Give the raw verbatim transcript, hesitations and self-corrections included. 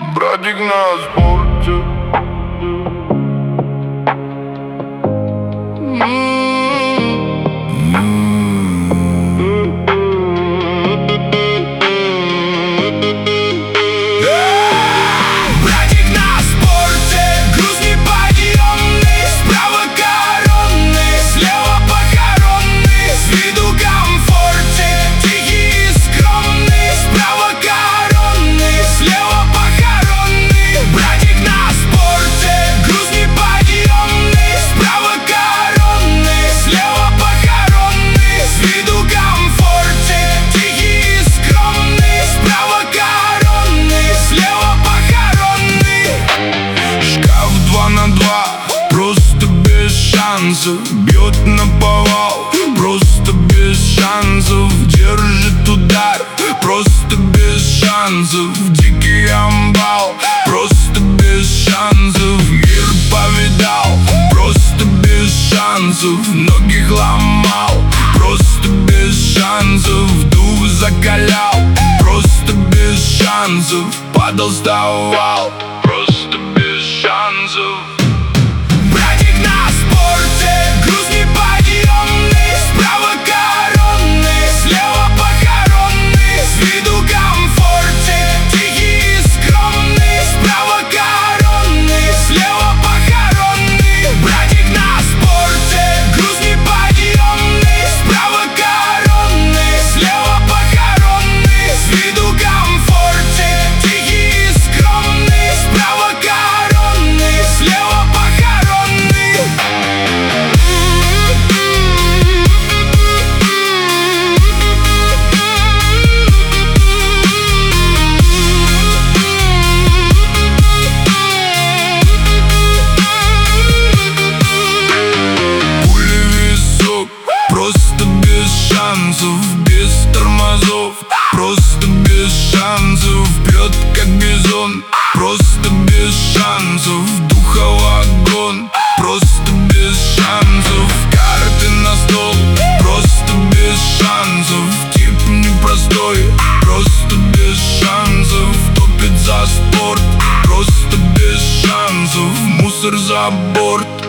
Братик на спорте. Бьет на повал, просто без шансов. Держит удар, просто без шансов. Дикий амбал, просто без шансов. Мир повидал, просто без шансов. Многих ломал, просто без шансов. Дух закалял, просто без шансов. Падал, вставал, просто без шансов. Просто без шансов, без тормозов. Просто без шансов, вперед как бизон. Просто без шансов, духа вагон. Просто без шансов, карты на стол. Просто без шансов, тип непростой. Просто без шансов, топит за спорт. Просто без шансов, мусор за борт.